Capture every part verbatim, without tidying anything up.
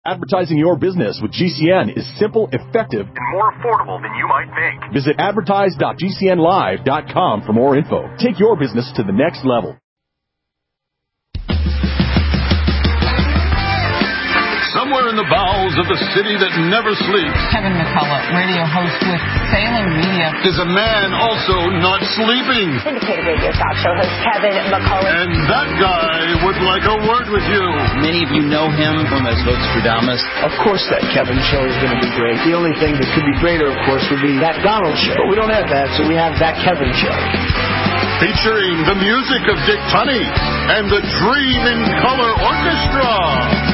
Advertising your business with G C N is simple, effective, and more affordable than you might think. Visit advertise dot g c n live dot com for more info. Take your business to the next level. Somewhere in the bowels of the city that never sleeps, Kevin McCullough, radio host with Salem Media, is a man also not sleeping. Syndicated radio talk show host Kevin McCullough. And that guy would like a word with you. Many of you know him from as Votes for Damas. Of course that Kevin show is going to be great. The only thing that could be greater, of course, would be that Donald show. But we don't have that, so we have that Kevin show. Featuring the music of Dick Tunney and the Dream in Color Orchestra.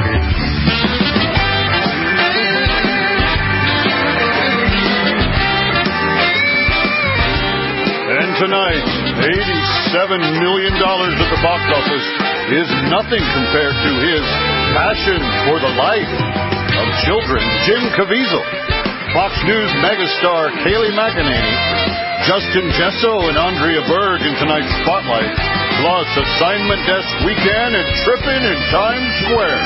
And tonight, eighty-seven million dollars at the box office is nothing compared to his passion for the life of children. Jim Caviezel, Fox News megastar Kayleigh McEnany, Justin Jesso and Andrea Berg in tonight's Spotlight, plus Assignment Desk Weekend and Trippin' in Times Square.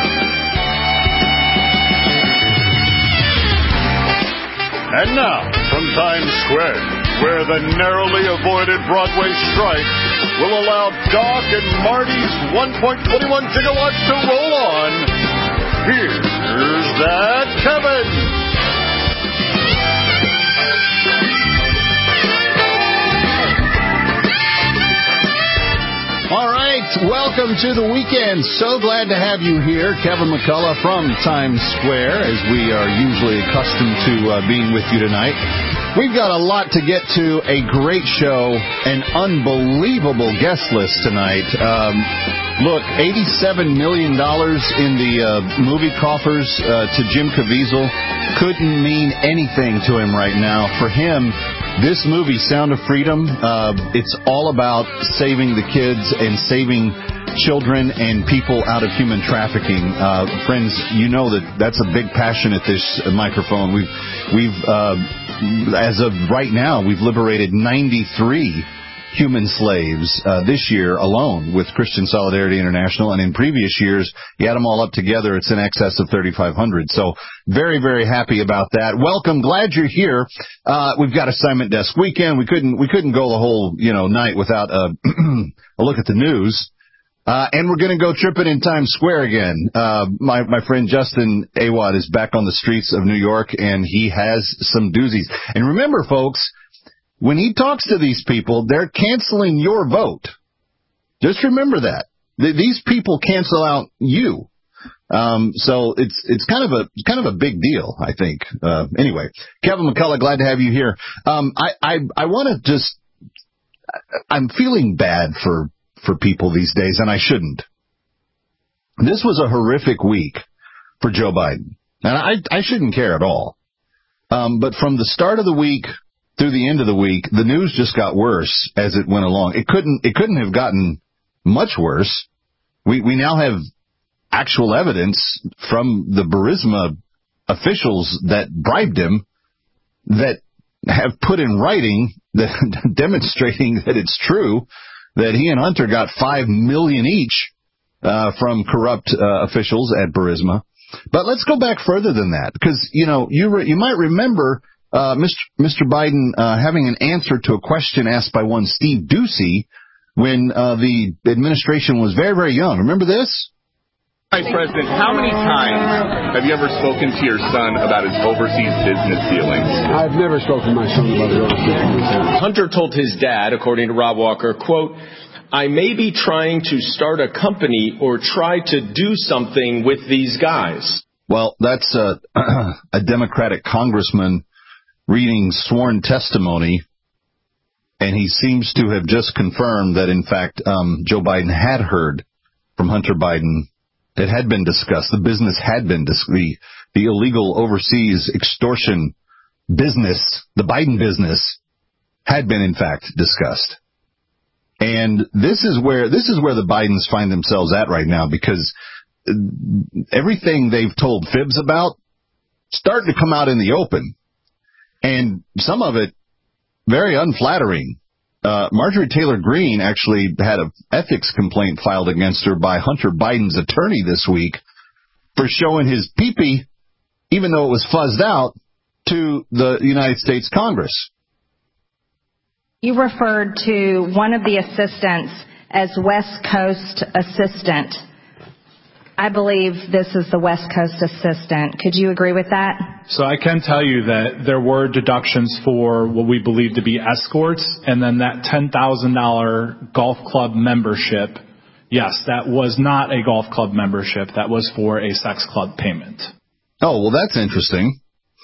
And now, from Times Square, where the narrowly avoided Broadway strike will allow Doc and Marty's one point two one gigawatts to roll on, here's that Kevin. All right, welcome to the weekend. So glad to have you here. Kevin McCullough from Times Square, as we are usually accustomed to uh, being with you tonight. We've got a lot to get to, a great show, an unbelievable guest list tonight. Um, look, eighty-seven million dollars in the uh, movie coffers uh, to Jim Caviezel couldn't mean anything to him right now. For him, this movie, Sound of Freedom, uh, it's all about saving the kids and saving children and people out of human trafficking. Uh, friends, you know that that's a big passion at this microphone. We've, we've, uh, as of right now, we've liberated ninety-three human slaves uh, this year alone with Christian Solidarity International, and in previous years, you add them all up together, it's in excess of thirty-five hundred. So very, very happy about that. Welcome, glad you're here. Uh, we've got Assignment Desk Weekend. We couldn't we couldn't go the whole you know night without a, a look at the news. Uh, and we're going to go tripping in Times Square again. Uh, my, my friend Justin Awad is back on the streets of New York, and he has some doozies. And remember, folks, when he talks to these people, they're canceling your vote. Just remember that. Th- these people cancel out you. Um, so it's, it's kind of a, kind of a big deal, I think. Uh, anyway, Kevin McCullough, glad to have you here. Um, I, I, I want to just, I'm feeling bad for, for people these days, and I shouldn't. This was a horrific week for Joe Biden, and I, I shouldn't care at all. Um, but from the start of the week through the end of the week, the news just got worse as it went along. It couldn't, it couldn't have gotten much worse. We, we now have actual evidence from the Burisma officials that bribed him that have put in writing that demonstrating that it's true that he and Hunter got five million dollars each uh, from corrupt uh, officials at Burisma. But let's go back further than that, because, you know, you re- you might remember uh, Mister Mister Biden uh, having an answer to a question asked by one Steve Doocy when uh, the administration was very, very young. Remember this? Vice President, how many times have you ever spoken to your son about his overseas business dealings? I've never spoken to my son about his overseas business dealings. Hunter told his dad, according to Rob Walker, quote, "I may be trying to start a company or try to do something with these guys." Well, that's a, a Democratic congressman reading sworn testimony, and he seems to have just confirmed that, in fact, um, Joe Biden had heard from Hunter Biden. It had been discussed. The business had been discussed. The, the illegal overseas extortion business, the Biden business, had been, in fact, discussed. And this is where this is where the Bidens find themselves at right now, because everything they've told fibs about starting to come out in the open, and some of it very unflattering. Uh, Marjorie Taylor Greene actually had an ethics complaint filed against her by Hunter Biden's attorney this week for showing his pee-pee, even though it was fuzzed out, to the United States Congress. You referred to one of the assistants as West Coast Assistant. I believe this is the West Coast Assistant. Could you agree with that? So I can tell you that there were deductions for what we believe to be escorts, and then that ten thousand dollars golf club membership, yes, that was not a golf club membership. That was for a sex club payment. Oh, well, that's interesting.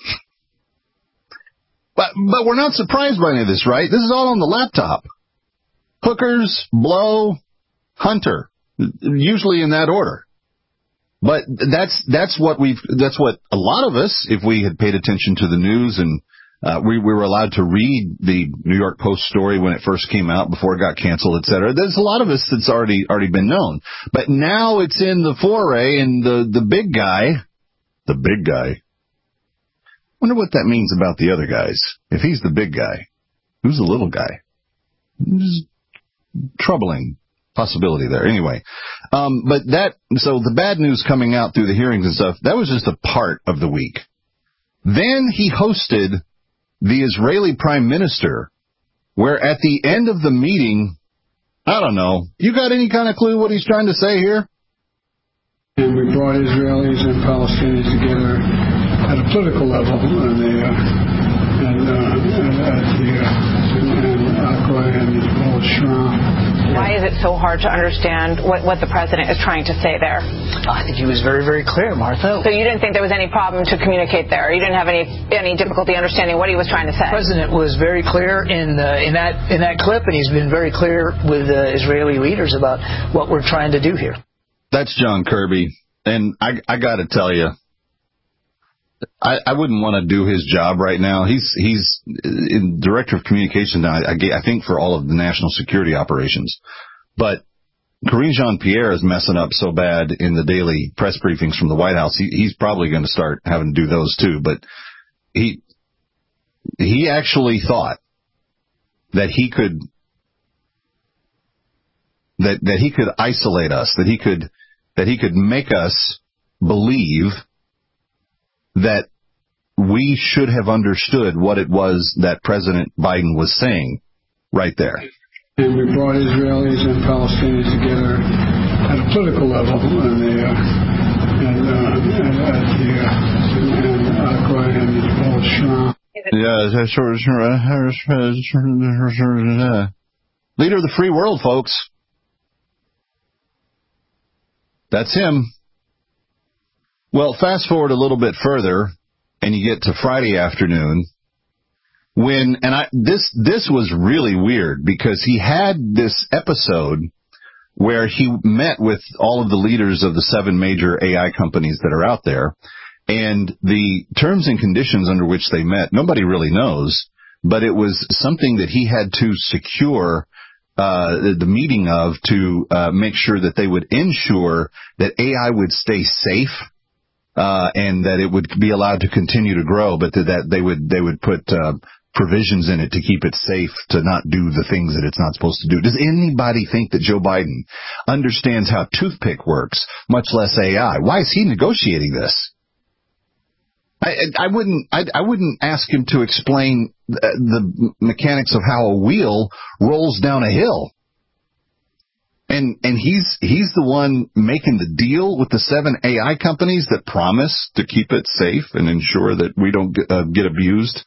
But but we're not surprised by any of this, right? This is all on the laptop. Hookers, blow, hunter, usually in that order. But that's that's what we've that's what a lot of us, if we had paid attention to the news and uh, we, we were allowed to read the New York Post story when it first came out before it got canceled, et cetera. There's a lot of us that's already already been known. But now it's in the foray, and the the big guy, the big guy. Wonder what that means about the other guys. If he's the big guy, who's the little guy? It's troubling possibility there. Anyway, um, but that, so the bad news coming out through the hearings and stuff, that was just a part of the week. Then he hosted the Israeli prime minister, where at the end of the meeting, I don't know, you got any kind of clue what he's trying to say here? And we brought Israelis and Palestinians together at a political level, and the uh, and uh, at the uh, and Akra and as well as Shram. Why is it so hard to understand what, what the president is trying to say there? I think he was very, very clear, Martha. So you didn't think there was any problem to communicate there? You didn't have any any difficulty understanding what he was trying to say? The president was very clear in uh, in that in that clip, and he's been very clear with uh, Israeli leaders about what we're trying to do here. That's John Kirby, and I I got to tell you, I, I wouldn't want to do his job right now. He's he's in director of communications now, I, I think, for all of the national security operations. But Karine Jean-Pierre is messing up so bad in the daily press briefings from the White House. He, he's probably going to start having to do those too. But he he actually thought that he could that that he could isolate us, that he could that he could make us believe that we should have understood what it was that President Biden was saying right there. And we brought Israelis and Palestinians together at a political level, and the uh, and, uh, and at the uh, and Akra and as well as Shram. Yeah, leader of the free world, folks. That's him. Well, fast forward a little bit further, and you get to Friday afternoon, when, and I, this, this was really weird, because he had this episode where he met with all of the leaders of the seven major A I companies that are out there, and the terms and conditions under which they met, nobody really knows, but it was something that he had to secure Uh, the meeting of to uh, make sure that they would ensure that A I would stay safe uh, and that it would be allowed to continue to grow, but that, that they would they would put uh, provisions in it to keep it safe to not do the things that it's not supposed to do. Does anybody think that Joe Biden understands how toothpick works, much less A I? Why is he negotiating this? I, I wouldn't. I, I wouldn't ask him to explain the mechanics of how a wheel rolls down a hill. And and he's he's the one making the deal with the seven A I companies that promise to keep it safe and ensure that we don't get, uh, get abused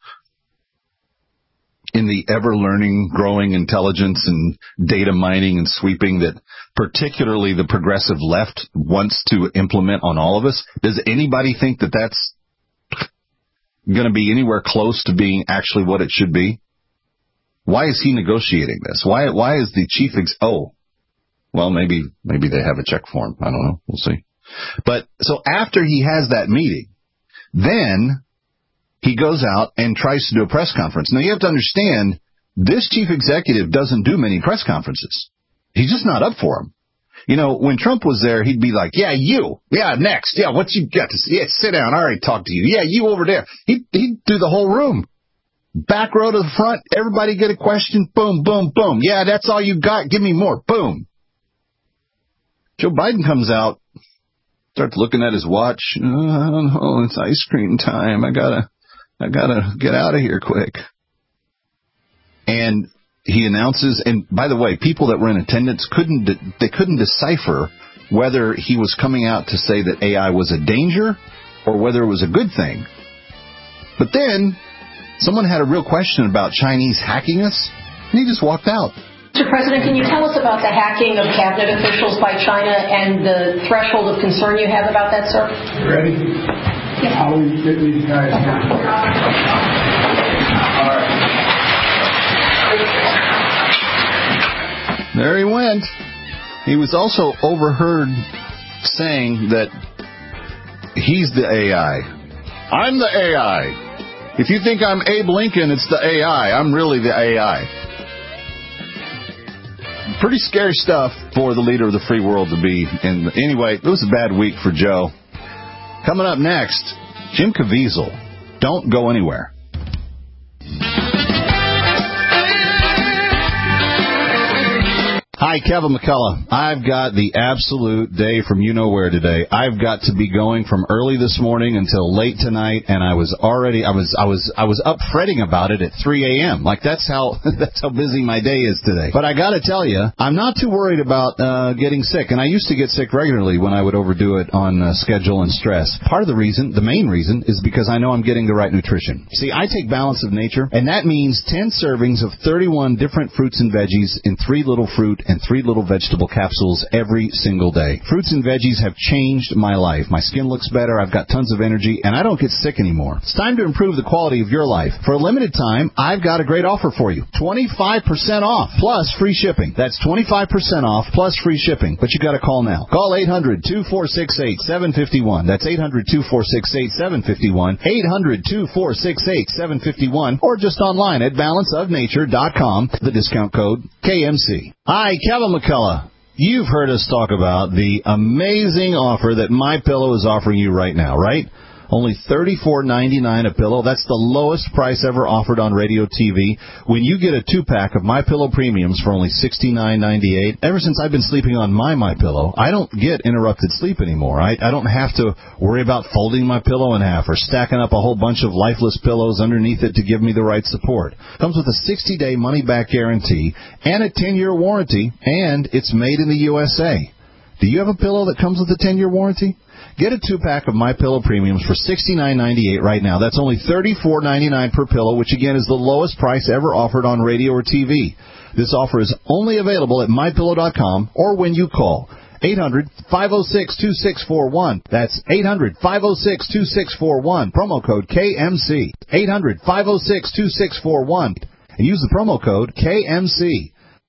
in the ever-learning, growing intelligence and data mining and sweeping that particularly the progressive left wants to implement on all of us. Does anybody think that that's going to be anywhere close to being actually what it should be? Why is he negotiating this? Why why is the chief ex... Oh, well, maybe maybe they have a check for him. I don't know. We'll see. But so after he has that meeting, then he goes out and tries to do a press conference. Now, you have to understand, this chief executive doesn't do many press conferences. He's just not up for them. You know, when Trump was there, he'd be like, yeah, you. Yeah, next. Yeah, what you got to say? Yeah, sit down. I already talked to you. Yeah, you over there. He'd, he'd do the whole room. Back row to the front. Everybody get a question. Boom, boom, boom. Yeah, that's all you got. Give me more. Boom. Joe Biden comes out Starts looking at his watch. Oh, I don't know. It's ice cream time. I gotta, I gotta get out of here quick. And he announces, and by the way, people that were in attendance couldn't, they couldn't decipher whether he was coming out to say that A I was a danger or whether it was a good thing. But then someone had a real question about Chinese hacking us, and he just walked out. Mister President, can you tell us about the hacking of cabinet officials by China and the threshold of concern you have about that, sir? Ready? Yeah. How we get these guys down. All right. There he went. He was also overheard saying that he's the A I. I'm the A I. If you think I'm Abe Lincoln, it's the A I. I'm really the A I. Pretty scary stuff for the leader of the free world to be in. Anyway, it was a bad week for Joe. Coming up next, Jim Caviezel. Don't go anywhere. Hi, Kevin McCullough. I've got the absolute day from you-know-where today. I've got to be going from early this morning until late tonight, and I was already, I was, I was, I was up fretting about it at three a.m. Like, that's how, that's how busy my day is today. But I gotta tell you, I'm not too worried about, uh, getting sick, and I used to get sick regularly when I would overdo it on uh, schedule and stress. Part of the reason, the main reason, is because I know I'm getting the right nutrition. See, I take Balance of Nature, and that means ten servings of thirty-one different fruits and veggies in three little fruit and three little vegetable capsules every single day. Fruits and veggies have changed my life. My skin looks better, I've got tons of energy, and I don't get sick anymore. It's time to improve the quality of your life. For a limited time, I've got a great offer for you. twenty-five percent off, plus free shipping. That's twenty-five percent off, plus free shipping. But you got to call now. Call eight hundred, two four six eight, seven five one. That's eight hundred, two four six eight, seven five one. eight hundred, two four six eight, seven five one. Or just online at balance of nature dot com. The discount code K M C. Hi, Kevin McCullough. You've heard us talk about the amazing offer that MyPillow is offering you right now, right? Only thirty-four ninety-nine a pillow. That's the lowest price ever offered on radio T V. When you get a two-pack of MyPillow Premiums for only sixty-nine ninety-eight, ever since I've been sleeping on my MyPillow, I don't get interrupted sleep anymore. I, I don't have to worry about folding my pillow in half or stacking up a whole bunch of lifeless pillows underneath it to give me the right support. Comes with a sixty-day money-back guarantee and a ten-year warranty, and it's made in the U S A. Do you have a pillow that comes with a ten-year warranty? Get a two-pack of MyPillow Premiums for sixty-nine ninety-eight right now. That's only thirty-four ninety-nine per pillow, which, again, is the lowest price ever offered on radio or T V. This offer is only available at my pillow dot com or when you call eight hundred, five oh six, two six four one. That's eight hundred, five oh six, two six four one. Promo code K M C. eight hundred, five oh six, two six four one. And use the promo code K M C.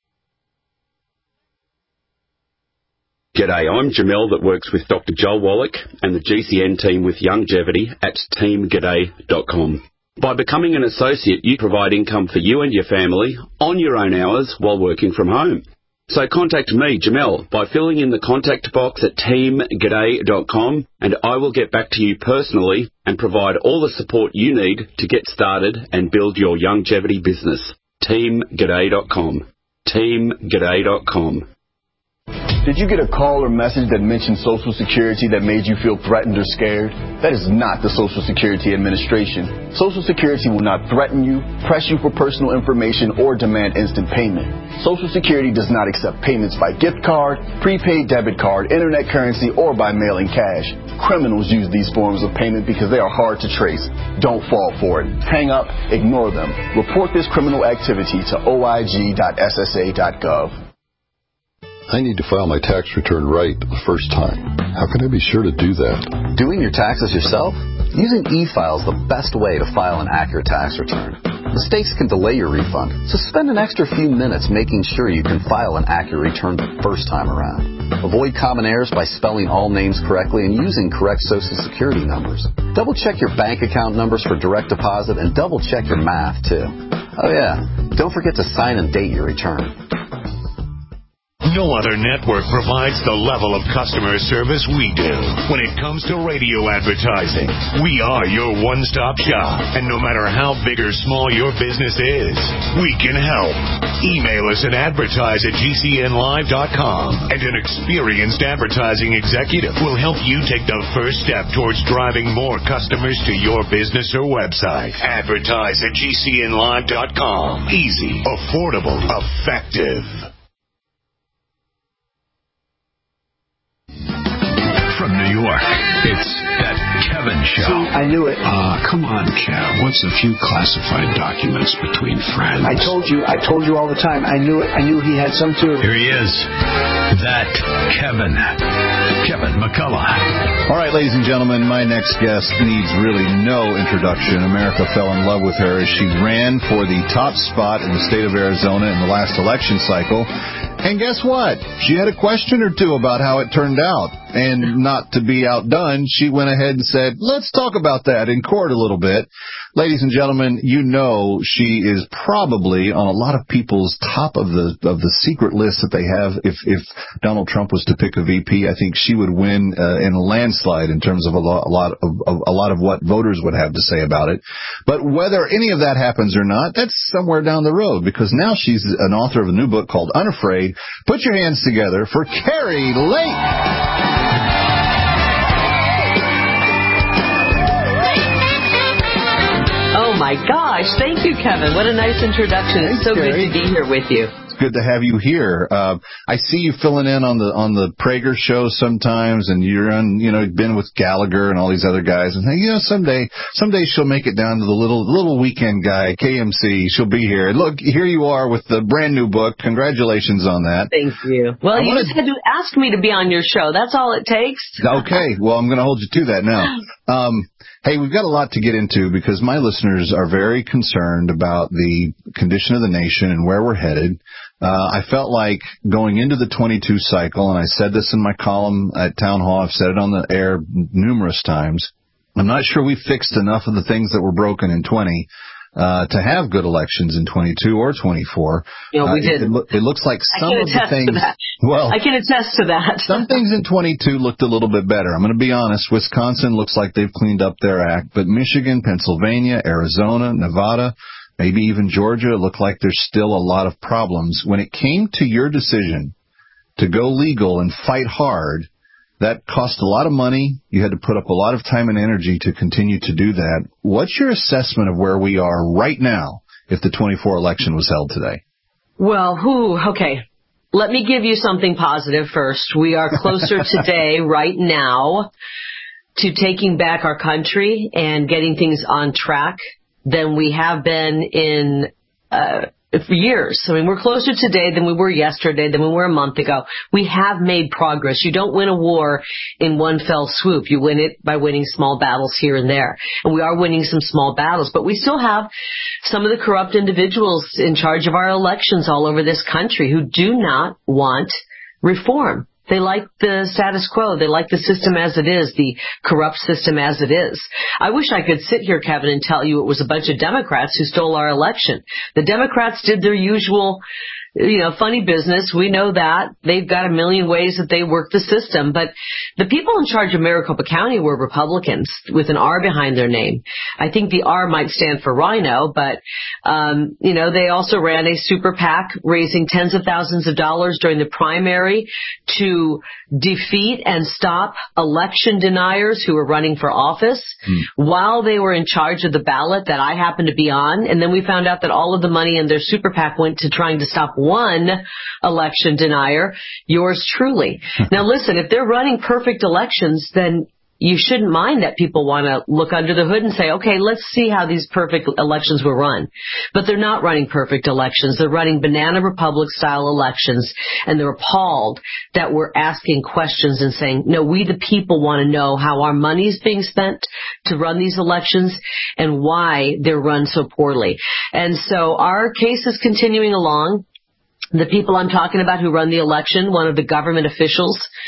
G'day, I'm Jamel that works with Doctor Joel Wallach and the G C N team with Longevity at team g'day dot com. By becoming an associate, you provide income for you and your family on your own hours while working from home. So contact me, Jamel, by filling in the contact box at team g'day dot com, and I will get back to you personally and provide all the support you need to get started and build your longevity business. team g'day dot com. team g'day dot com. Did you get a call or message that mentioned Social Security that made you feel threatened or scared? That is not the Social Security Administration. Social Security will not threaten you, press you for personal information, or demand instant payment. Social Security does not accept payments by gift card, prepaid debit card, internet currency, or by mailing cash. Criminals use these forms of payment because they are hard to trace. Don't fall for it. Hang up, ignore them. Report this criminal activity to O I G dot S S A dot gov. I need to file my tax return right the first time. How can I be sure to do that? Doing your taxes yourself? Using e-file is the best way to file an accurate tax return. Mistakes can delay your refund, so spend an extra few minutes making sure you can file an accurate return the first time around. Avoid common errors by spelling all names correctly and using correct Social Security numbers. Double-check your bank account numbers for direct deposit and double-check your math, too. Oh, yeah, don't forget to sign and date your return. No other network provides the level of customer service we do. When it comes to radio advertising, we are your one-stop shop. And no matter how big or small your business is, we can help. Email us at advertise at G C N live dot com, and an experienced advertising executive will help you take the first step towards driving more customers to your business or website. Advertise at G C N live dot com. Easy, affordable, effective. From New York, it's That Kevin Show. See, I knew it. Ah, uh, come on, Kev. What's a few classified documents between friends? I told you. I told you all the time. I knew it. I knew he had some too. Here he is. That Kevin. Kevin McCullough. All right, ladies and gentlemen, my next guest needs really no introduction. America fell in love with her as she ran for the top spot in the state of Arizona in the last election cycle. And guess what? She had a question or two about how it turned out. And not to be outdone, she went ahead and said, let's talk about that in court a little bit. Ladies and gentlemen, you know she is probably on a lot of people's top of the of the secret list that they have. If if Donald Trump was to pick a V P, I think she would win uh, in a landslide in terms of a lot, a lot of, of a lot of what voters would have to say about it. But whether any of that happens or not, that's somewhere down the road, because now she's an author of a new book called Unafraid. Put your hands together for Kari Lake. Oh, my gosh. Thank you, Kevin. What a nice introduction. Thanks, it's so Kari. Good to be here with you. It's good to have you here. Uh, I see you filling in on the on the Prager show sometimes, and you're on, you know, been with Gallagher and all these other guys. And, hey, you know, someday someday she'll make it down to the little little weekend guy, K M C. She'll be here. Look, here you are with the brand new book. Congratulations on that. Thank you. Well, I you wanna... just had to ask me to be on your show. That's all it takes. Okay. Well, I'm going to hold you to that now. Um, Hey, we've got a lot to get into because my listeners are very concerned about the condition of the nation and where we're headed. Uh, I felt like going into the twenty-two cycle, and I said this in my column at Town Hall, I've said it on the air numerous times, I'm not sure we fixed enough of the things that were broken in twenty uh, to have good elections in twenty-two or twenty-four. You know, we uh, did. It, it, it looks like some of the things. To that. Well, I can attest to that. Some things in twenty-two looked a little bit better. I'm going to be honest. Wisconsin looks like they've cleaned up their act, but Michigan, Pennsylvania, Arizona, Nevada, maybe even Georgia look like there's still a lot of problems. When it came to your decision to go legal and fight hard, that cost a lot of money. You had to put up a lot of time and energy to continue to do that. What's your assessment of where we are right now if the twenty-four election was held today? Well, whew, okay. Let me give you something positive first. We are closer today, right now, to taking back our country and getting things on track than we have been in uh for years. I mean, we're closer today than we were yesterday, than we were a month ago. We have made progress. You don't win a war in one fell swoop. You win it by winning small battles here and there. And we are winning some small battles, but we still have some of the corrupt individuals in charge of our elections all over this country who do not want reform. They like the status quo. They like the system as it is, the corrupt system as it is. I wish I could sit here, Kevin, and tell you it was a bunch of Democrats who stole our election. The Democrats did their usual, you know, funny business. We know that. They've got a million ways that they work the system. But the people in charge of Maricopa County were Republicans with an R behind their name. I think the R might stand for Rhino, but, um, you know, they also ran a super PAC raising tens of thousands of dollars during the primary to defeat and stop election deniers who were running for office mm. while they were in charge of the ballot that I happened to be on. And then we found out that all of the money in their super PAC went to trying to stop one election denier, yours truly. Now, listen, if they're running perfect elections, then you shouldn't mind that people want to look under the hood and say, okay, let's see how these perfect elections were run. But they're not running perfect elections. They're running banana republic style elections, and they're appalled that we're asking questions and saying, no, we the people want to know how our money is being spent to run these elections and why they're run so poorly. And so our case is continuing along. The people I'm talking about who run the election, one of the government officials,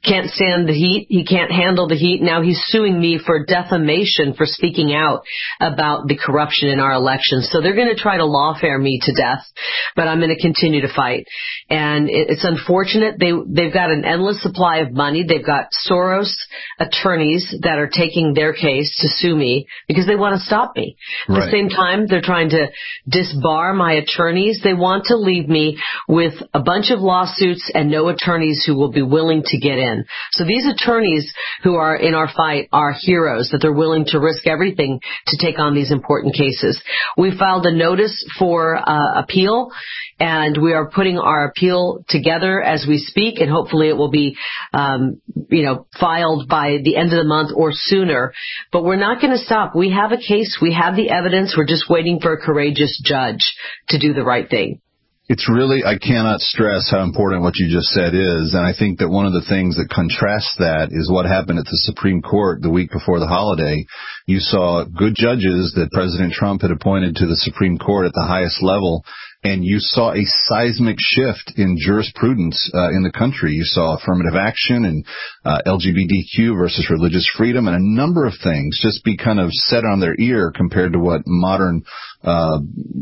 can't stand the heat. He can't handle the heat. Now he's suing me for defamation for speaking out about the corruption in our elections. So they're going to try to lawfare me to death, but I'm going to continue to fight. And it's unfortunate. They, they've got an endless supply of money. They've got Soros attorneys that are taking their case to sue me because they want to stop me. At Right. the same time, they're trying to disbar my attorneys. They want to leave me with a bunch of lawsuits and no attorneys who will be willing to get in. So these attorneys who are in our fight are heroes, that they're willing to risk everything to take on these important cases. We filed a notice for uh, appeal, and we are putting our appeal together as we speak, and hopefully it will be, um, you know, filed by the end of the month or sooner. But we're not going to stop. We have a case. We have the evidence. We're just waiting for a courageous judge to do the right thing. It's really, I cannot stress how important what you just said is, and I think that one of the things that contrasts that is what happened at the Supreme Court the week before the holiday. You saw good judges that President Trump had appointed to the Supreme Court at the highest level, and you saw a seismic shift in jurisprudence uh, in the country. You saw affirmative action and uh, L G B T Q versus religious freedom and a number of things just be kind of set on their ear compared to what modern uh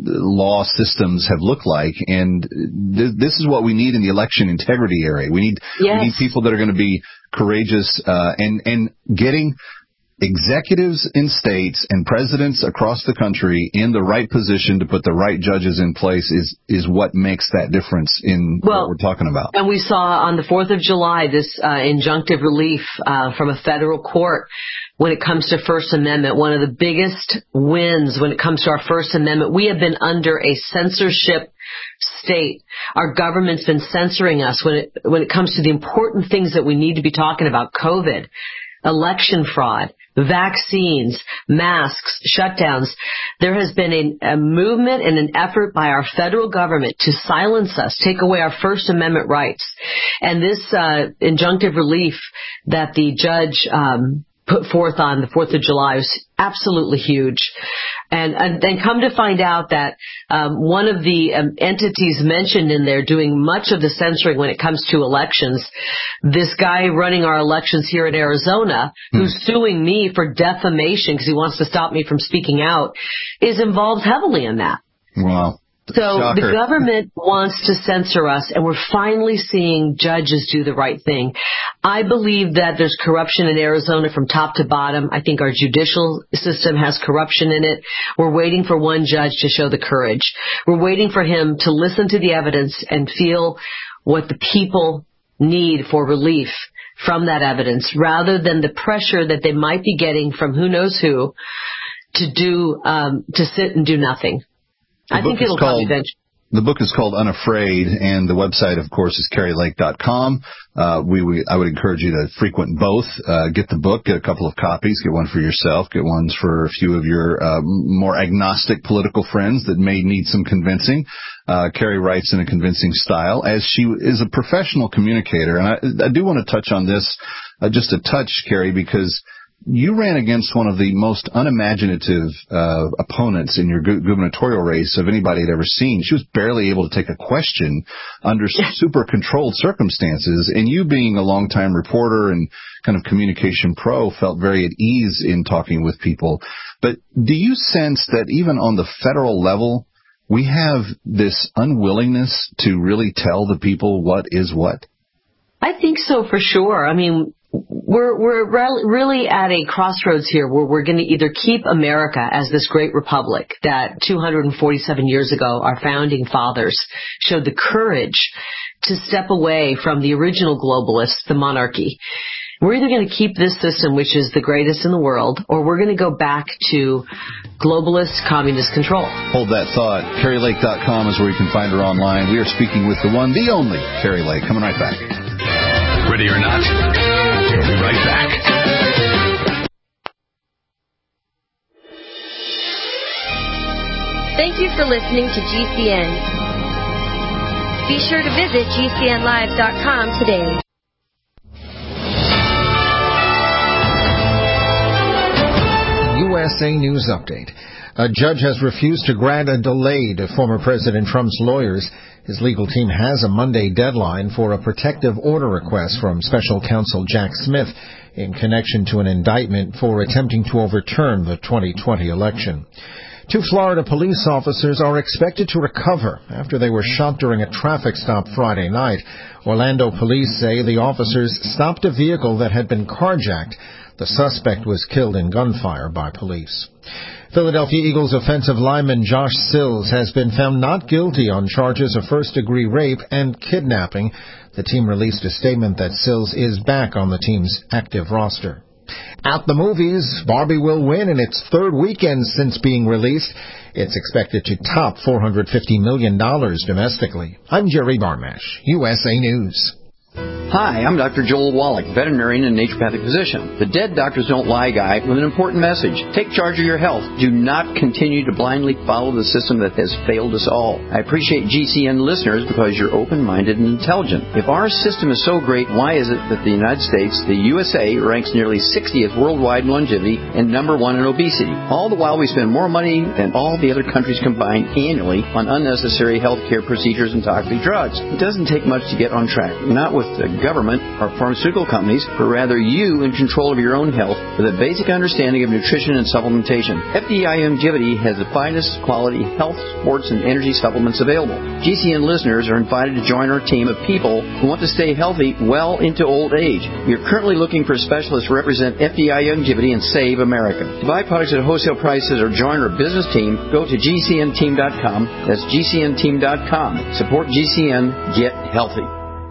law systems have looked like. And th- this is what we need in the election integrity area. We need, yes. we need people that are going to be courageous uh and, and getting executives in states and presidents across the country in the right position to put the right judges in place is, is what makes that difference in well, what we're talking about. And we saw on the fourth of July this uh, injunctive relief uh, from a federal court when it comes to First Amendment, one of the biggest wins when it comes to our First Amendment. We have been under a censorship state. Our government's been censoring us when it, when it comes to the important things that we need to be talking about: COVID, election fraud, vaccines, masks, shutdowns. There has been a, a movement and an effort by our federal government to silence us, take away our First Amendment rights. And this uh, injunctive relief that the judge um, put forth on the fourth of July was absolutely huge. And, and then come to find out that um, one of the um, entities mentioned in there doing much of the censoring when it comes to elections, this guy running our elections here in Arizona, hmm. who's suing me for defamation because he wants to stop me from speaking out, is involved heavily in that. Wow. So Shocker. The government wants to censor us, and we're finally seeing judges do the right thing. I believe that there's corruption in Arizona from top to bottom. I think our judicial system has corruption in it. We're waiting for one judge to show the courage. We're waiting for him to listen to the evidence and feel what the people need for relief from that evidence, rather than the pressure that they might be getting from who knows who to do um, to sit and do nothing. The I think it'll come eventually. The book is called Unafraid, and the website, of course, is Kari Lake dot com. Uh, we, we, I would encourage you to frequent both. Uh, get the book, get a couple of copies, get one for yourself, get ones for a few of your uh, more agnostic political friends that may need some convincing. Uh, Kari writes in a convincing style, as she is a professional communicator. And I, I do want to touch on this uh, just a touch, Kari, because you ran against one of the most unimaginative uh, opponents in your gu- gubernatorial race of anybody had ever seen. She was barely able to take a question under super controlled circumstances, and you, being a longtime reporter and kind of communication pro, felt very at ease in talking with people. But do you sense that even on the federal level, we have this unwillingness to really tell the people what is what? I think so, for sure. I mean, We're we're really at a crossroads here where we're going to either keep America as this great republic that two hundred forty-seven years ago our founding fathers showed the courage to step away from the original globalists, the monarchy. We're either going to keep this system, which is the greatest in the world, or we're going to go back to globalist communist control. Hold that thought. Kari Lake dot com is where you can find her online. We are speaking with the one, the only, Kari Lake. Coming right back. Ready or not, we'll be right back. Thank you for listening to G C N. Be sure to visit G C N live dot com today. U S A News Update. A judge has refused to grant a delay to former President Trump's lawyers His legal team has a Monday deadline for a protective order request from special counsel Jack Smith in connection to an indictment for attempting to overturn the twenty twenty election. Two Florida police officers are expected to recover after they were shot during a traffic stop Friday night. Orlando police say the officers stopped a vehicle that had been carjacked. The suspect was killed in gunfire by police. Philadelphia Eagles offensive lineman Josh Sills has been found not guilty on charges of first-degree rape and kidnapping. The team released a statement that Sills is back on the team's active roster. At the movies, Barbie will win in its third weekend since being released. It's expected to top four hundred fifty million dollars domestically. I'm Jerry Barmash, U S A News. Hi, I'm Doctor Joel Wallach, veterinarian and naturopathic physician. The Dead Doctors Don't Lie guy with an important message. Take charge of your health. Do not continue to blindly follow the system that has failed us all. I appreciate G C N listeners because you're open-minded and intelligent. If our system is so great, why is it that the United States, the U S A, ranks nearly sixtieth worldwide in longevity and number one in obesity? All the while we spend more money than all the other countries combined annually on unnecessary health care procedures and toxic drugs. It doesn't take much to get on track. Not with the government or pharmaceutical companies, but rather you in control of your own health with a basic understanding of nutrition and supplementation. F D I Longevity has the finest quality health, sports, and energy supplements available. G C N listeners are invited to join our team of people who want to stay healthy well into old age. We are currently looking for specialists to represent F D I Longevity and Save America. To buy products at wholesale prices or join our business team, go to G C N team dot com. That's G C N team dot com. Support G C N. Get healthy.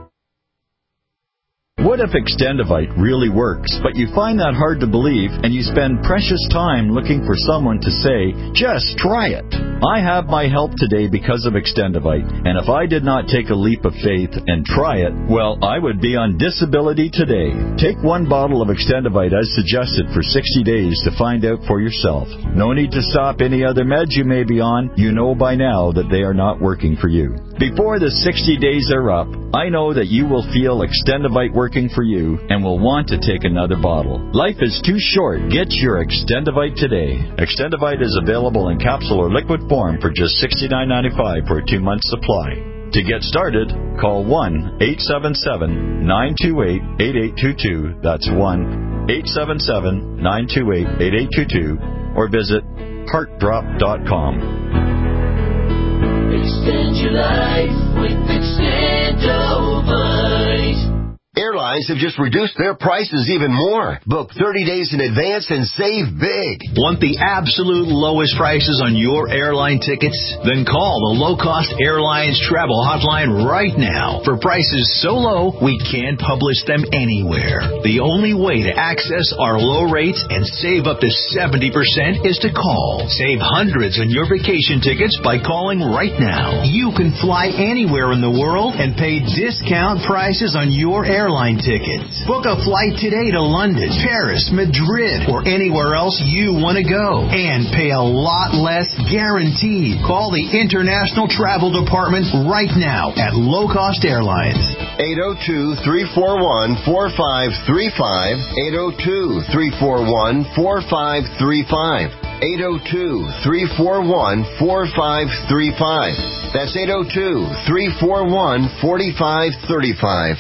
What if Extendivite really works, but you find that hard to believe and you spend precious time looking for someone to say, just try it? I have my help today because of Extendivite, and if I did not take a leap of faith and try it, well, I would be on disability today. Take one bottle of Extendivite as suggested for sixty days to find out for yourself. No need to stop any other meds you may be on. You know by now that they are not working for you. Before the sixty days are up, I know that you will feel Extendivite working for you and will want to take another bottle. Life is too short. Get your Extendivite today. Extendivite is available in capsule or liquid form for just sixty-nine ninety-five for a two-month supply. To get started, call one eight seven seven, nine two eight, eight eight two two. That's one eight seven seven, nine two eight, eight eight two two. Or visit heart drop dot com. Extend your life with Extendivite. Airlines have just reduced their prices even more. Book thirty days in advance and save big. Want the absolute lowest prices on your airline tickets? Then call the Low Cost Airlines Travel Hotline right now. For prices so low, we can't publish them anywhere. The only way to access our low rates and save up to seventy percent is to call. Save hundreds on your vacation tickets by calling right now. You can fly anywhere in the world and pay discount prices on your airline Airline tickets. Book a flight today to London, Paris, Madrid, or anywhere else you want to go. And pay a lot less guaranteed. Call the International Travel Department right now at Low Cost Airlines. eight oh two, three four one, four five three five. eight oh two, three four one, four five three five. eight oh two, three four one, four five three five. That's eight oh two, three four one, four five three five.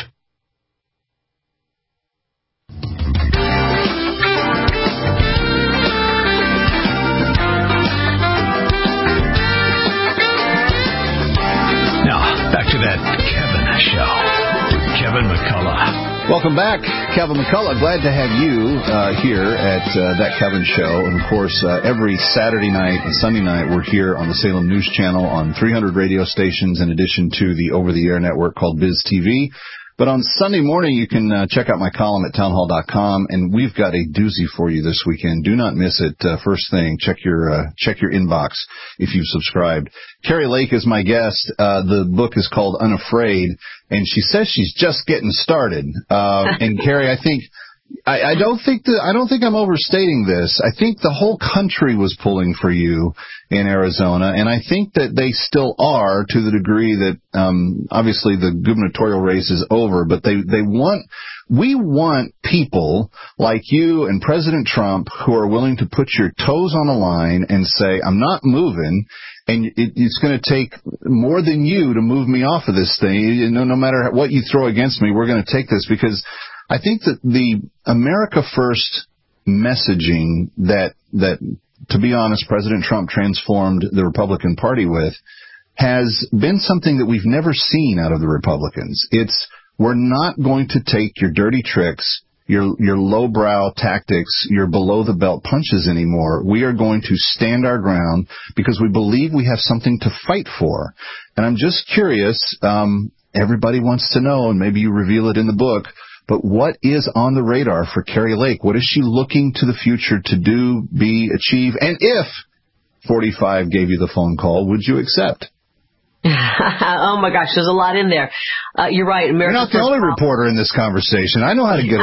Back to that Kevin Show with Kevin McCullough. Welcome back, Kevin McCullough. Glad to have you uh, here at uh, That Kevin Show. And, of course, uh, every Saturday night and Sunday night we're here on the Salem News Channel on three hundred radio stations in addition to the over-the-air network called Biz T V. But on Sunday morning, you can uh, check out my column at townhall dot com, and we've got a doozy for you this weekend. Do not miss it. Uh, first thing, check your uh, check your inbox if you've subscribed. Carrie Lake is my guest. Uh, the book is called Unafraid, and she says she's just getting started. Uh, and Carrie, I think. I, I don't think that I don't think I'm overstating this. I think the whole country was pulling for you in Arizona, and I think that they still are to the degree that um, obviously the gubernatorial race is over, but they they want We want people like you and President Trump who are willing to put your toes on the line and say, I'm not moving, and it, it's going to take more than you to move me off of this thing. You know, no matter what you throw against me, we're going to take this, because I think that the America First messaging that, that, to be honest, President Trump transformed the Republican Party with has been something that we've never seen out of the Republicans. It's, we're not going to take your dirty tricks, your your lowbrow tactics, your below-the-belt punches anymore. We are going to stand our ground because we believe we have something to fight for. And I'm just curious, um, everybody wants to know, and maybe you reveal it in the book, but what is on the radar for Kari Lake? What is she looking to the future to do, be, achieve? And if forty-five gave you the phone call, would you accept? Oh, my gosh, there's a lot in there. Uh, you're right. America You're not the First only Pol- reporter in this conversation. I know how to get a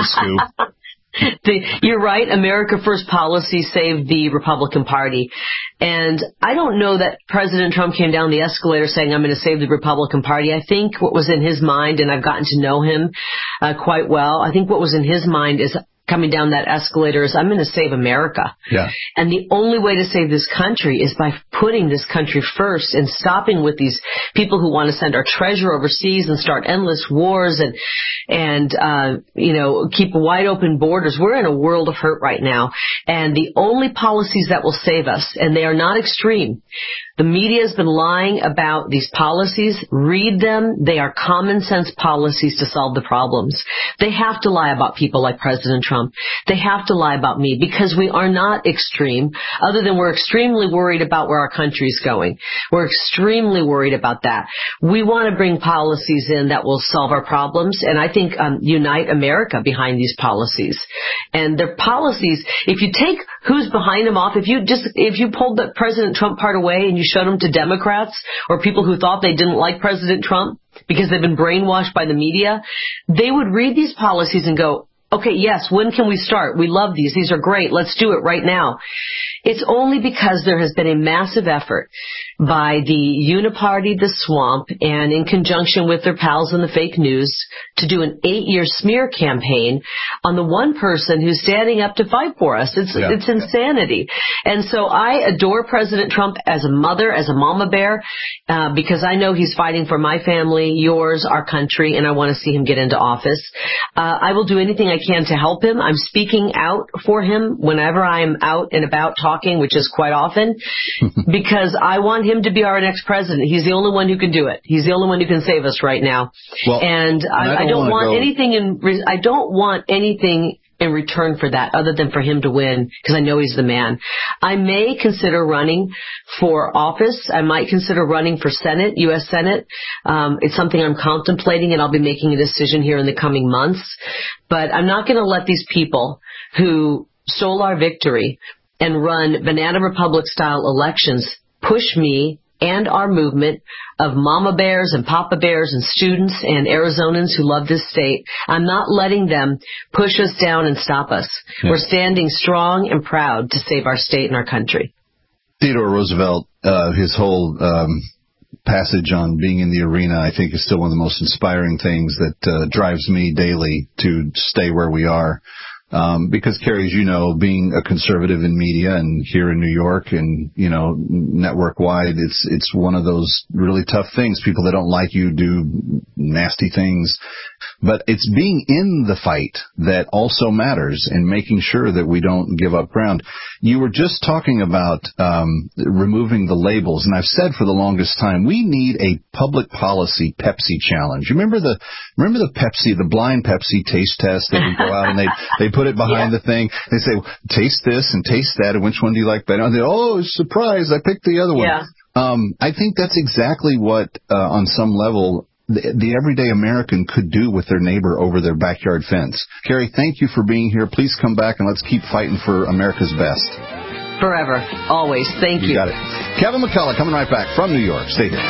scoop. the, you're right. America First policy saved the Republican Party. And I don't know that President Trump came down the escalator saying, I'm going to save the Republican Party. I think what was in his mind, and I've gotten to know him uh, quite well, I think what was in his mind is coming down that escalator is, I'm going to save America. Yeah. And the only way to save this country is by putting this country first and stopping with these people who want to send our treasure overseas and start endless wars and, and, uh, you know, keep wide open borders. We're in a world of hurt right now. And the only policies that will save us, and they are not extreme. The media has been lying about these policies. Read them. They are common sense policies to solve the problems. They have to lie about people like President Trump. They have to lie about me because we are not extreme, other than we're extremely worried about where our country is going. We're extremely worried about that. We want to bring policies in that will solve our problems, and I think um, unite America behind these policies. And their policies, if you take who's behind them off, if you just if you pulled the President Trump part away and you showed them to Democrats or people who thought they didn't like President Trump because they've been brainwashed by the media, they would read these policies and go, okay, yes, when can we start? We love these. These are great. Let's do it right now. It's only because there has been a massive effort by the Uniparty, the Swamp, and in conjunction with their pals in the fake news to do an eight-year smear campaign on the one person who's standing up to fight for us. It's yeah. it's insanity. And so I adore President Trump as a mother, as a mama bear, uh, because I know he's fighting for my family, yours, our country, and I want to see him get into office. Uh, I will do anything I can to help him. I'm speaking out for him whenever I am out and about talking, which is quite often, because I want him to be our next president. He's the only one who can do it. He's the only one who can save us right now. Well, and I, and I don't, I don't want go... anything in. I don't want anything in return for that, other than for him to win, because I know he's the man. I may consider running for office. I might consider running for Senate, U S Senate. Um, it's something I'm contemplating, and I'll be making a decision here in the coming months. But I'm not going to let these people who stole our victory and run Banana Republic-style elections push me and our movement of mama bears and papa bears and students and Arizonans who love this state. I'm not letting them push us down and stop us. Yeah. We're standing strong and proud to save our state and our country. Theodore Roosevelt, uh, his whole um, passage on being in the arena, I think, is still one of the most inspiring things that uh, drives me daily to stay where we are. Um, because, Kari, as you know, being a conservative in media and here in New York and, you know, network-wide, it's it's one of those really tough things. People that don't like you do nasty things. But it's being in the fight that also matters and making sure that we don't give up ground. You were just talking about um, removing the labels, and I've said for the longest time, we need a public policy Pepsi challenge. Remember the remember the Pepsi, the blind Pepsi taste test that we go out and they they put it behind yeah. the thing. They say, taste this and taste that, and which one do you like better? And they, oh, surprise, I picked the other one. Yeah. Um, I think that's exactly what, uh, on some level, the, the everyday American could do with their neighbor over their backyard fence. Kari, thank you for being here. Please come back and let's keep fighting for America's best. Forever. Always. Thank you. You got it. Kevin McCullough coming right back from New York. Stay here.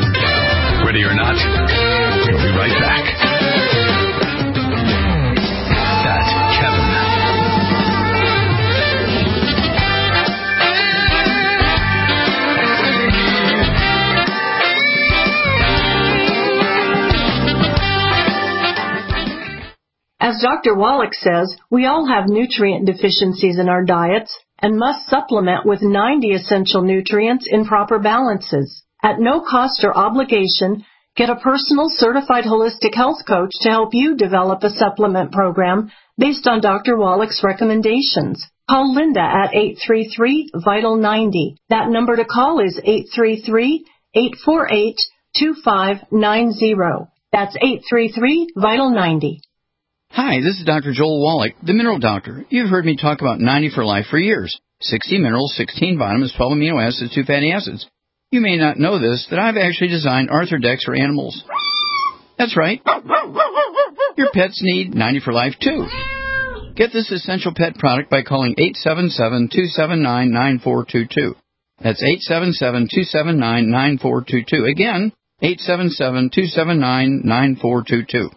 Ready or not, we'll be right back. That's Kevin. As As Doctor Wallach says, we all have nutrient deficiencies in our diets and must supplement with ninety essential nutrients in proper balances. At no cost or obligation, get a personal certified holistic health coach to help you develop a supplement program based on Doctor Wallach's recommendations. Call Linda at eight three three, vital ninety. That number to call is eight three three, eight four eight, two five nine zero. That's eight three three, vital ninety. Hi, this is Doctor Joel Wallach, the Mineral Doctor. You've heard me talk about ninety for Life for years. sixty minerals, sixteen vitamins, twelve amino acids, two fatty acids. You may not know this, that I've actually designed Arthrodex for animals. That's right. Your pets need ninety for Life, too. Get this essential pet product by calling eight seven seven, two seven nine, nine four two two. That's eight seven seven, two seven nine, nine four two two. Again, eight seven seven, two seven nine, nine four two two.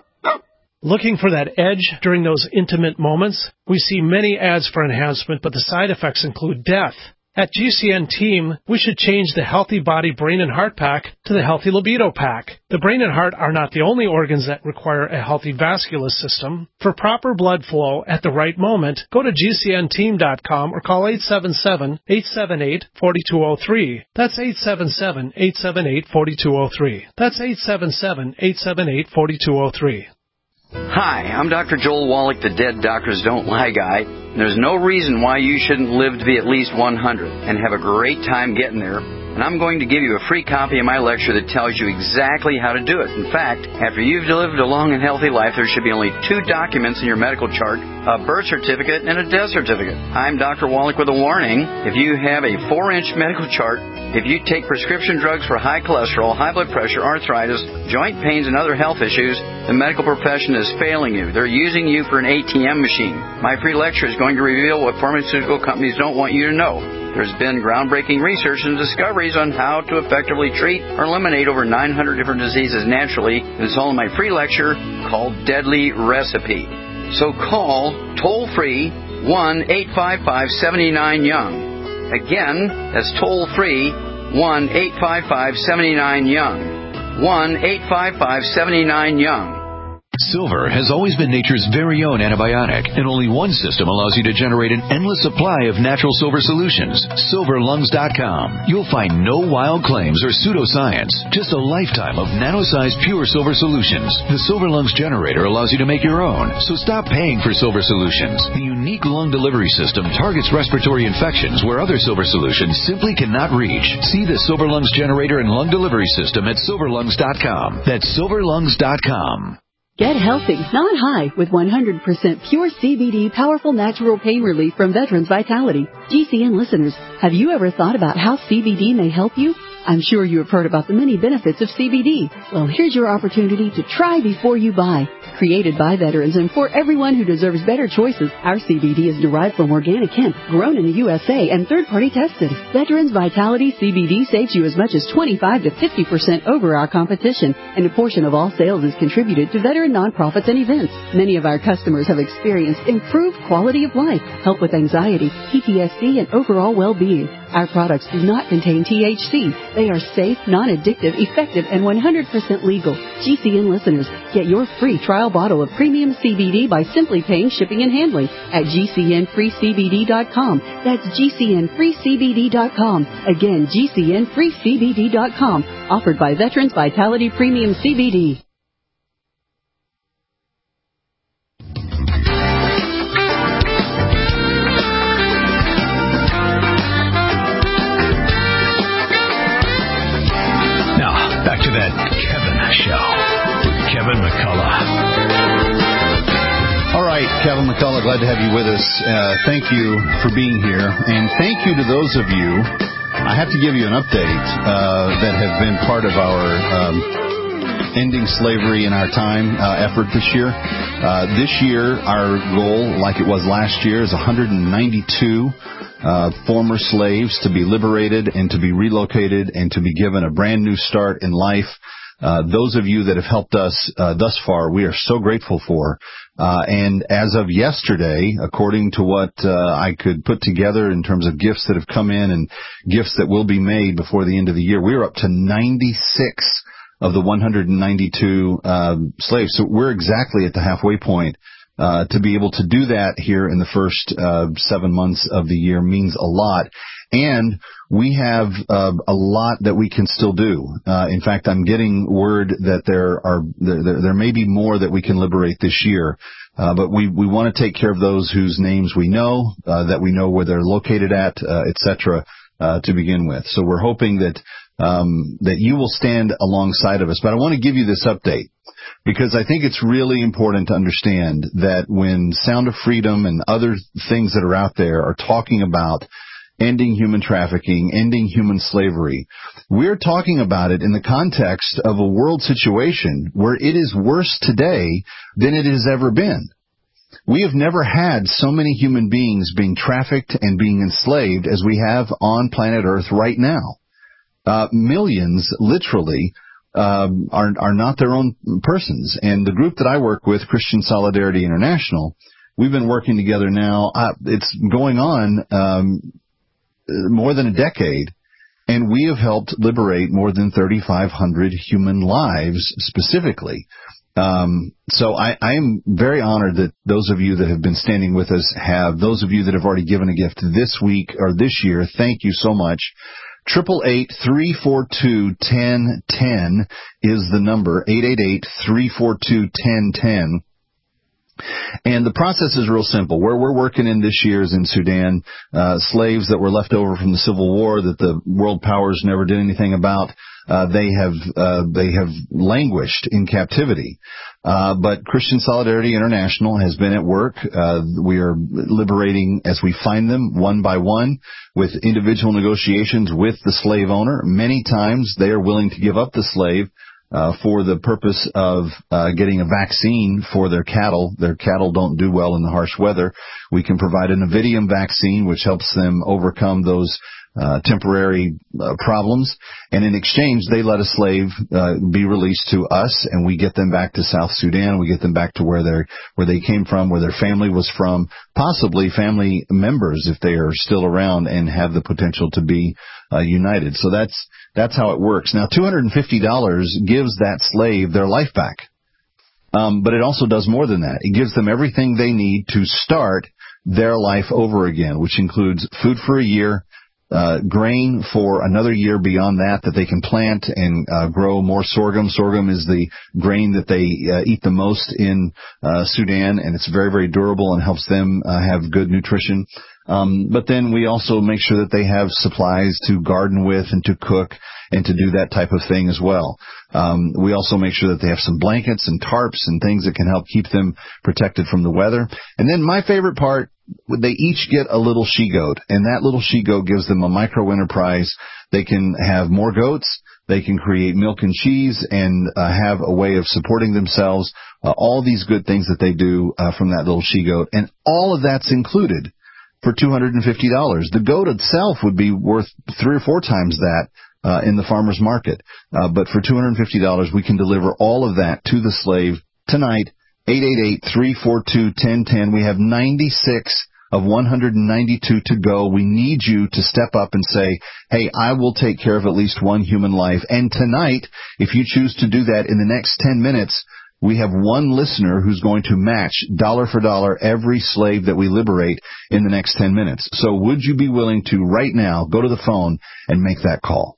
Looking for that edge during those intimate moments? We see many ads for enhancement, but the side effects include death. At G C N Team, we should change the Healthy Body Brain and Heart Pack to the Healthy Libido Pack. The brain and heart are not the only organs that require a healthy vascular system. For proper blood flow at the right moment, go to G C N team dot com or call eight seven seven, eight seven eight, four two zero three. That's eight seven seven, eight seven eight, four two zero three. That's eight seven seven, eight seven eight, four two zero three. Hi, I'm Doctor Joel Wallach, the Dead Doctors Don't Lie guy. There's no reason why you shouldn't live to be at least one hundred and have a great time getting there. And I'm going to give you a free copy of my lecture that tells you exactly how to do it. In fact, after you've lived a long and healthy life, there should be only two documents in your medical chart, a birth certificate and a death certificate. I'm Doctor Wallach with a warning. If you have a four-inch medical chart, if you take prescription drugs for high cholesterol, high blood pressure, arthritis, joint pains, and other health issues, the medical profession is failing you. They're using you for an A T M machine. My free lecture is going to reveal what pharmaceutical companies don't want you to know. There's been groundbreaking research and discoveries on how to effectively treat or eliminate over nine hundred different diseases naturally. It's all in my free lecture called Deadly Recipe. So call toll-free one eight five five, seven nine, young. Again, that's toll-free one eight five five, seven nine, young. one eight five five, seven nine, young. Silver has always been nature's very own antibiotic, and only one system allows you to generate an endless supply of natural silver solutions. silver lungs dot com. You'll find no wild claims or pseudoscience, just a lifetime of nano-sized pure silver solutions. The Silver Lungs generator allows you to make your own, so stop paying for silver solutions. The unique lung delivery system targets respiratory infections where other silver solutions simply cannot reach. See the Silver Lungs generator and lung delivery system at silver lungs dot com. That's silver lungs dot com. Get healthy, not high, with one hundred percent pure C B D powerful natural pain relief from Veterans Vitality. G C N listeners, have you ever thought about how C B D may help you? I'm sure you have heard about the many benefits of C B D. Well, here's your opportunity to try before you buy. Created by veterans and for everyone who deserves better choices, our C B D is derived from organic hemp, grown in the U S A and third-party tested. Veterans Vitality C B D saves you as much as twenty-five to fifty percent over our competition, and a portion of all sales is contributed to veteran nonprofits and events. Many of our customers have experienced improved quality of life, help with anxiety, P T S D, and overall well-being. Our products do not contain T H C. They are safe, non-addictive, effective, and one hundred percent legal. G C N listeners, get your free trial bottle of premium C B D by simply paying shipping and handling at G C N free C B D dot com. That's G C N free C B D dot com. Again, G C N free C B D dot com. Offered by Veterans Vitality Premium C B D. Back to that Kevin Show with Kevin McCullough. All right, Kevin McCullough, glad to have you with us. Uh, thank you for being here. And thank you to those of you, I have to give you an update, uh, that have been part of our um, Ending Slavery in Our Time uh, effort this year. Uh, this year, our goal, like it was last year, is one hundred ninety-two Uh, former slaves to be liberated and to be relocated and to be given a brand new start in life. Uh, those of you that have helped us uh, thus far, we are so grateful for. Uh, and as of yesterday, according to what uh, I could put together in terms of gifts that have come in and gifts that will be made before the end of the year, we're up to ninety-six of the one hundred ninety-two uh, slaves. So we're exactly at the halfway point uh, to be able to do that here in the first uh, seven months of the year means a lot. And we have uh, a lot that we can still do. Uh, in fact, I'm getting word that there are there, there may be more that we can liberate this year. Uh, but we, we want to take care of those whose names we know, uh, that we know where they're located at, uh, et cetera, uh, to begin with. So we're hoping that um, that you will stand alongside of us. But I want to give you this update, because I think it's really important to understand that when Sound of Freedom and other things that are out there are talking about ending human trafficking, ending human slavery, we're talking about it in the context of a world situation where it is worse today than it has ever been. We have never had so many human beings being trafficked and being enslaved as we have on planet Earth right now. Uh, millions, literally, um, are, are not their own persons. And the group that I work with, Christian Solidarity International, we've been working together now. Uh, it's going on um, more than a decade, and we have helped liberate more than thirty-five hundred human lives specifically. Um, so I, I am very honored that those of you that have been standing with us have. Those of you that have already given a gift this week or this year, thank you so much. Triple eight three four two ten ten is the number. Eight eight eight three four two ten ten. And the process is real simple. Where we're working in this year is in Sudan, uh, slaves that were left over from the Civil War that the world powers never did anything about. Uh, they have, uh, they have languished in captivity. Uh, but Christian Solidarity International has been at work. Uh, we are liberating as we find them one by one with individual negotiations with the slave owner. Many times they are willing to give up the slave Uh, for the purpose of uh, getting a vaccine for their cattle. Their cattle don't do well in the harsh weather. We can provide an Ovidium vaccine, which helps them overcome those uh, temporary uh, problems. And in exchange, they let a slave uh, be released to us, and we get them back to South Sudan. We get them back to where they where they came from, where their family was from, possibly family members if they are still around and have the potential to be uh, united. So that's That's how it works. Now, two hundred fifty dollars gives that slave their life back. Um, but it also does more than that. It gives them everything they need to start their life over again, which includes food for a year, uh, grain for another year beyond that that they can plant and uh, grow more sorghum. Sorghum is the grain that they uh, eat the most in uh, Sudan, and it's very, very durable and helps them uh, have good nutrition. Um, but then we also make sure that they have supplies to garden with and to cook and to do that type of thing as well. Um, we also make sure that they have some blankets and tarps and things that can help keep them protected from the weather. And then my favorite part, they each get a little she-goat, and that little she-goat gives them a micro-enterprise. They can have more goats. They can create milk and cheese and uh, have a way of supporting themselves. Uh, all these good things that they do uh, from that little she-goat. And all of that's included for two hundred fifty dollars. The goat itself would be worth three or four times that uh, in the farmer's market. Uh, but for two hundred fifty dollars, we can deliver all of that to the slave tonight. eight eight eight three four two one zero one zero. We have ninety-six of one hundred ninety-two to go. We need you to step up and say, hey, I will take care of at least one human life. And tonight, if you choose to do that in the next ten minutes, we have one listener who's going to match dollar for dollar every slave that we liberate in the next ten minutes. So would you be willing to right now go to the phone and make that call?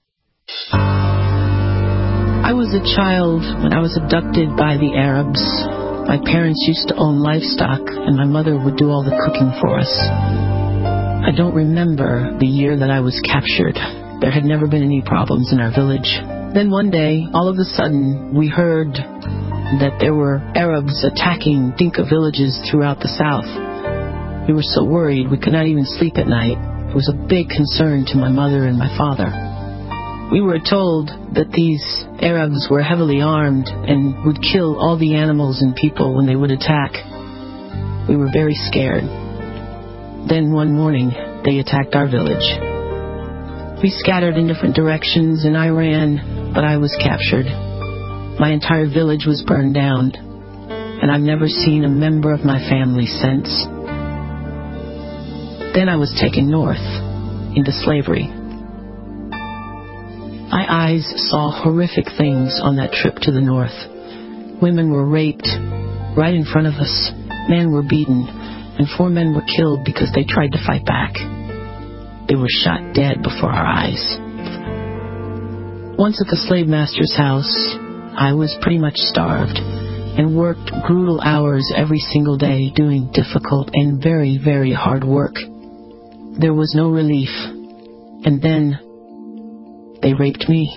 I was a child when I was abducted by the Arabs. My parents used to own livestock, and my mother would do all the cooking for us. I don't remember the year that I was captured. There had never been any problems in our village. Then one day, all of a sudden, we heard that there were Arabs attacking Dinka villages throughout the south. We were so worried we could not even sleep at night. It was a big concern to my mother and my father. We were told that these Arabs were heavily armed and would kill all the animals and people when they would attack. We were very scared. Then one morning, they attacked our village. We scattered in different directions and I ran, but I was captured. My entire village was burned down, and I've never seen a member of my family since. Then I was taken north, into slavery. My eyes saw horrific things on that trip to the north. Women were raped right in front of us. men were beaten, and four men were killed because they tried to fight back. They were shot dead before our eyes. Once at the slave master's house, I was pretty much starved and worked brutal hours every single day doing difficult and very, very hard work. There was no relief. And then they raped me.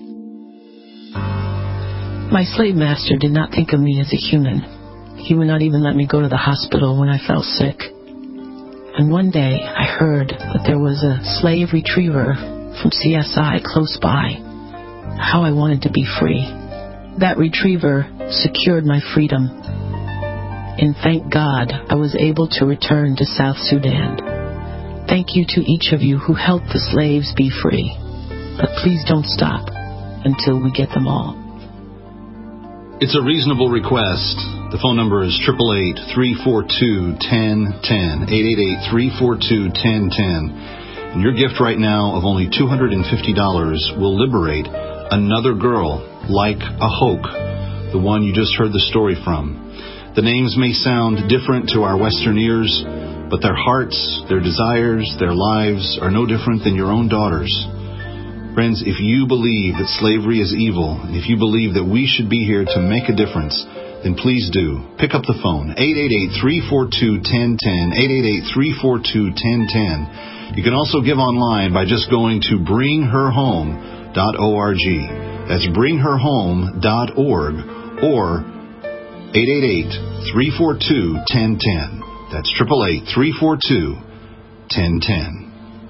My slave master did not think of me as a human. He would not even let me go to the hospital when I fell sick. And one day I heard that there was a slave retriever from C S I close by. How I wanted to be free. That retriever secured my freedom. And thank God I was able to return to South Sudan. Thank you to each of you who helped the slaves be free. But please don't stop until we get them all. It's a reasonable request. The phone number is eight eight eight, three four two, one zero one zero, eight eight eight, three four two, one zero one zero. And your gift right now of only two hundred fifty dollars will liberate another girl like Ahok, the one you just heard the story from. The names may sound different to our Western ears, but their hearts, their desires, their lives are no different than your own daughters. Friends, if you believe that slavery is evil, and if you believe that we should be here to make a difference, then please do. Pick up the phone, eight eight eight, three four two, one zero one zero, eight eight eight, three four two, one zero one zero. You can also give online by just going to bring her home dot org. That's bring her home dot org or eight eight eight, three four two, one zero one zero. That's eight eight eight, three four two, one zero one zero.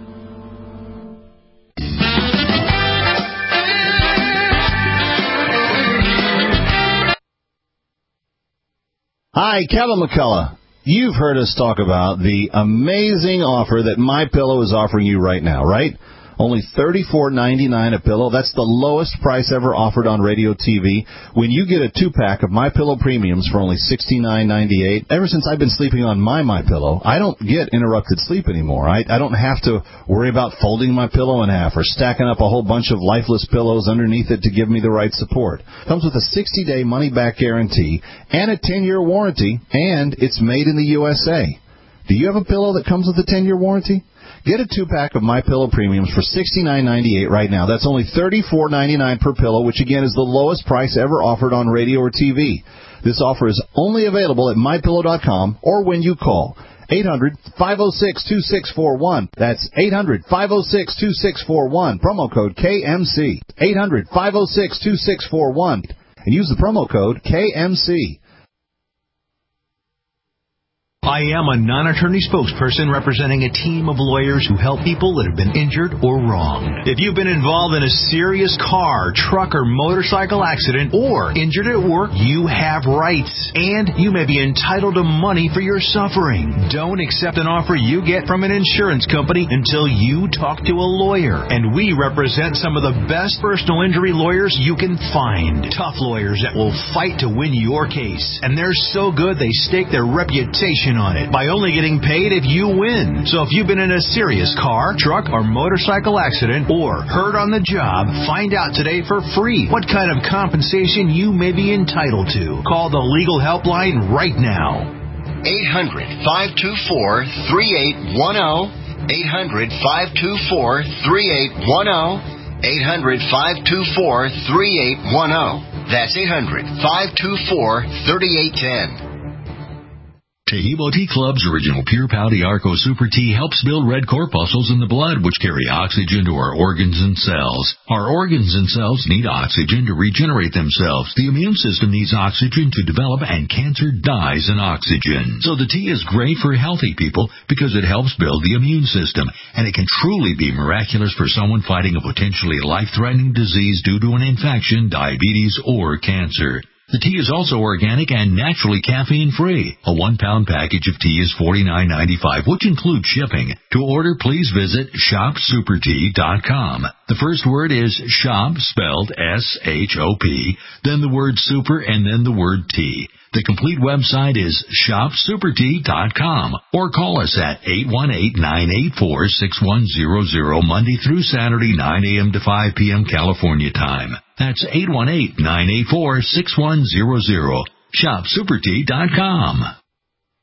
Hi, Kevin McCullough. You've heard us talk about the amazing offer that MyPillow is offering you right now, right? Only thirty-four ninety-nine a pillow. That's the lowest price ever offered on radio T V. When you get a two-pack of MyPillow Premiums for only sixty-nine ninety-eight, ever since I've been sleeping on my MyPillow, I don't get interrupted sleep anymore. I, I don't have to worry about folding my pillow in half or stacking up a whole bunch of lifeless pillows underneath it to give me the right support. Comes with a sixty-day money-back guarantee and a ten-year warranty, and it's made in the U S A. Do you have a pillow that comes with a ten-year warranty? Get a two-pack of MyPillow Premiums for sixty-nine ninety-eight right now. That's only thirty-four ninety-nine per pillow, which again is the lowest price ever offered on radio or T V. This offer is only available at my pillow dot com or when you call eight hundred, five oh six, two six four one. That's eight hundred, five oh six, two six four one. Promo code K M C. eight hundred, five oh six, two six four one. And use the promo code K M C. I am a non-attorney spokesperson representing a team of lawyers who help people that have been injured or wronged. If you've been involved in a serious car, truck, or motorcycle accident or injured at work, you have rights, and you may be entitled to money for your suffering. Don't accept an offer you get from an insurance company until you talk to a lawyer, and we represent some of the best personal injury lawyers you can find. Tough lawyers that will fight to win your case, and they're so good they stake their reputation on it by only getting paid if you win. So if you've been in a serious car, truck, or motorcycle accident or hurt on the job, find out today for free what kind of compensation you may be entitled to. Call the legal helpline right now. eight hundred, five two four, three eight one zero. eight hundred, five two four, three eight one zero. eight hundred, five two four, three eight one zero. That's eight hundred, five two four, three eight one zero. Tahibo Tea Club's original Pure Pouty Arco Super Tea helps build red corpuscles in the blood, which carry oxygen to our organs and cells. Our organs and cells need oxygen to regenerate themselves. The immune system needs oxygen to develop, and cancer dies in oxygen. So the tea is great for healthy people because it helps build the immune system, and it can truly be miraculous for someone fighting a potentially life-threatening disease due to an infection, diabetes, or cancer. The tea is also organic and naturally caffeine-free. A one-pound package of tea is forty-nine ninety-five, which includes shipping. To order, please visit shop super tea dot com. The first word is shop, spelled S H O P, then the word super, and then the word tea. The complete website is shop super tea dot com, or call us at eight one eight, nine eight four, six one zero zero Monday through Saturday, nine a.m. to five p.m. California time. That's eight one eight, nine eight four, six one zero zero. shop super tea dot com.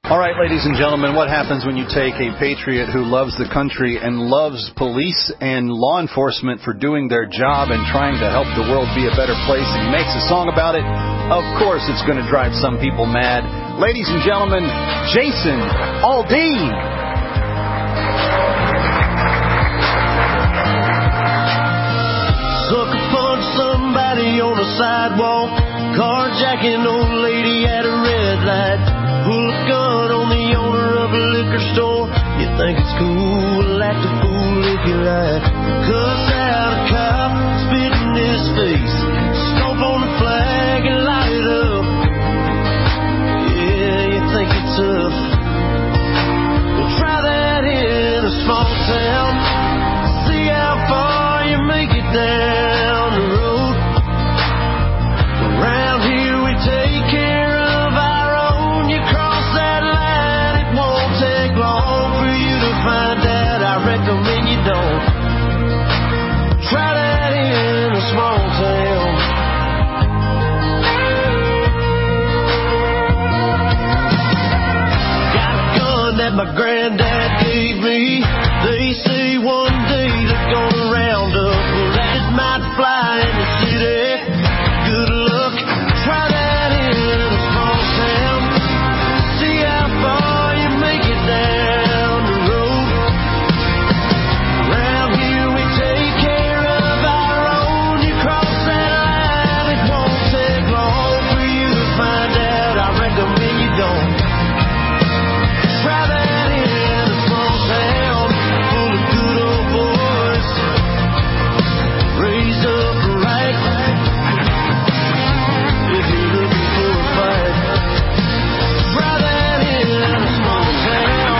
All right, ladies and gentlemen, what happens when you take a patriot who loves the country and loves police and law enforcement for doing their job and trying to help the world be a better place, and he makes a song about it? Of course it's going to drive some people mad. Ladies and gentlemen, Jason Aldean. Sucker punch somebody on the sidewalk, carjacking old lady at a red light, pull a gun on the owner of a liquor store. You think it's cool, act a fool if you like. Cuss out a cop, spit in his face, stomp on the flag and light it up. Yeah, you think it's tough? Well, try that in a small town, see how far you make it down the road. Around here we take care of our own. You cross that line, it won't take long for you to find out. I recommend you don't. Try that in a small town. Got a gun that my granddad gave me. They say one day they're gonna round up. Well, that might fly in the city. Good luck. Try that in a small town. See how far you make it down the road. Around here we take care of our own. You cross that line, it won't take long for you to find out. I recommend you don't. Try that in a small town full of good old boys, raised up right. If you're looking for a fight, try that in a small town.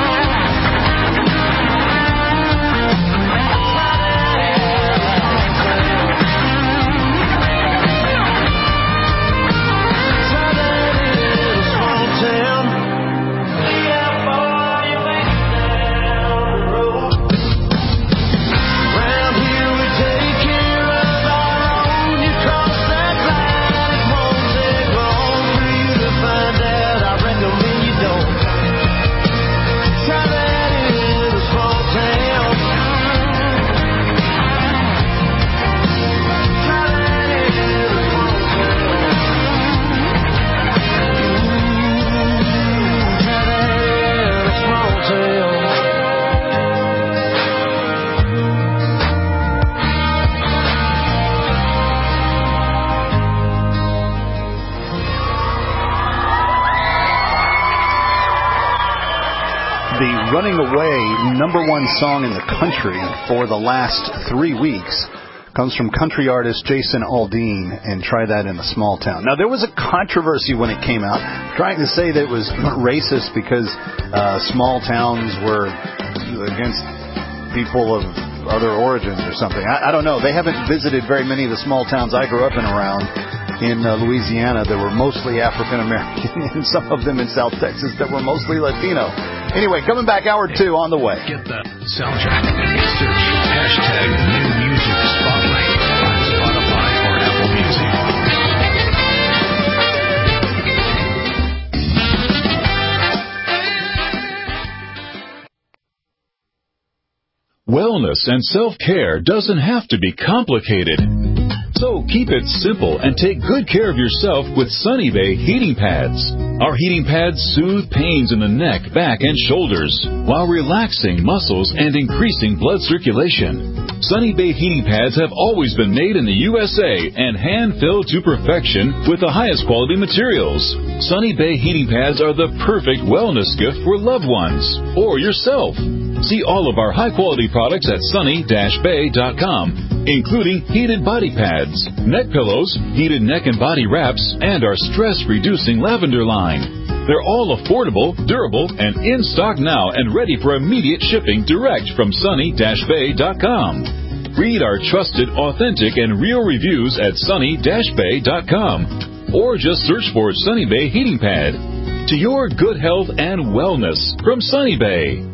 Try that in a small town. See how far you make it down the road. Around here we take care of our own. You cross that line, it won't take long for you to find out. I recommend you don't. Try that in a small town. Try that in a small town. Ooh, try that in a small town. The Running Away number one song in the country for the last three weeks comes from country artist Jason Aldean, and Try That in a Small Town. Now, there was a controversy when it came out, trying to say that it was racist because uh, small towns were against people of other origins or something. I, I don't know. They haven't visited very many of the small towns I grew up in around in uh, Louisiana that were mostly African American, and some of them in South Texas that were mostly Latino. Anyway, coming back, hour two on the way. Get the soundtrack. Search hashtag New Music Spotlight on Spotify or Apple Music. Wellness and self-care doesn't have to be complicated. So keep it simple and take good care of yourself with Sunny Bay heating pads. Our heating pads soothe pains in the neck, back, and shoulders while relaxing muscles and increasing blood circulation. Sunny Bay heating pads have always been made in the U S A and hand-filled to perfection with the highest quality materials. Sunny Bay heating pads are the perfect wellness gift for loved ones or yourself. See all of our high-quality products at sunny dash bay dot com, including heated body pads, neck pillows, heated neck and body wraps, and our stress-reducing lavender line. They're all affordable, durable, and in stock now and ready for immediate shipping direct from sunny dash bay dot com. Read our trusted, authentic, and real reviews at sunny dash bay dot com, or just search for Sunny Bay Heating Pad. To your good health and wellness from Sunny Bay.